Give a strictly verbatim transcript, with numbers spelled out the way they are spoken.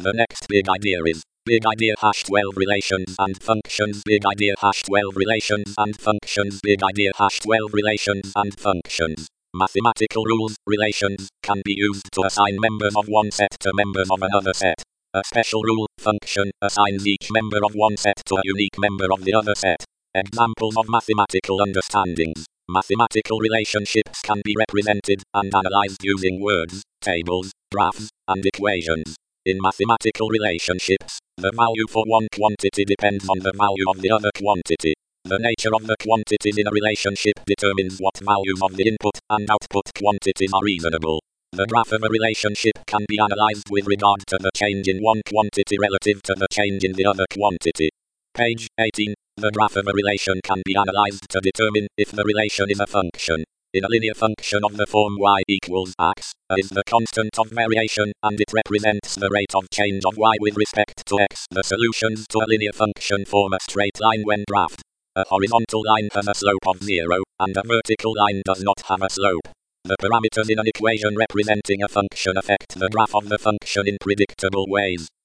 The next big idea is big idea hash twelve relations and functions. Big idea hash twelve relations and functions. Big idea hash twelve relations and functions. Mathematical rules, relations, can be used to assign members of one set to members of another set. A special rule, function, assigns each member of one set to a unique member of the other set. Examples of mathematical understandings. Mathematical relationships can be represented and analyzed using words, tables, graphs, and equations. In mathematical relationships, the value for one quantity depends on the value of the other quantity. The nature of the quantities in a relationship determines what values of the input and output quantities are reasonable. The graph of a relationship can be analyzed with regard to the change in one quantity relative to the change in the other quantity. Page eighteen. The graph of a relation can be analyzed to determine if the relation is a function. In a linear function of the form y equals x, a is the constant of variation and it represents the rate of change of y with respect to x. The solutions to a linear function form a straight line when graphed. A horizontal line has a slope of zero, and a vertical line does not have a slope. The parameters in an equation representing a function affect the graph of the function in predictable ways.